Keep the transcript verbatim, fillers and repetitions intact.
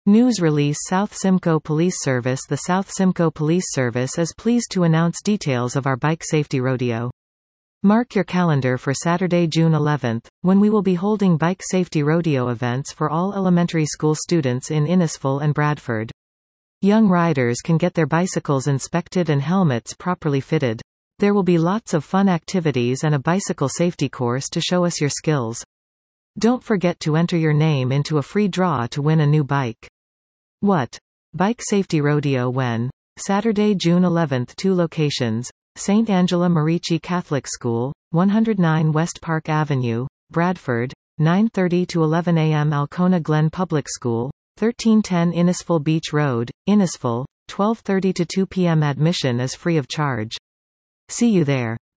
News release South Simcoe Police Service. The South Simcoe Police Service is pleased to announce details of our Bike Safety Rodeo. Mark your calendar for Saturday, June eleventh, when we will be holding Bike Safety Rodeo events for all elementary school students in Innisfil and Bradford. Young riders can get their bicycles inspected and helmets properly fitted. There will be lots of fun activities and a bicycle safety course to show us your skills. Don't forget to enter your name into a free draw to win a new bike. What? Bike Safety Rodeo when? Saturday, June eleventh. Two locations. Saint Angela Merici Catholic School, one oh nine West Park Avenue, Bradford, nine thirty to eleven a m Alcona Glen Public School, thirteen ten Innisfil Beach Road, Innisfil, twelve thirty to two p m Admission is free of charge. See you there.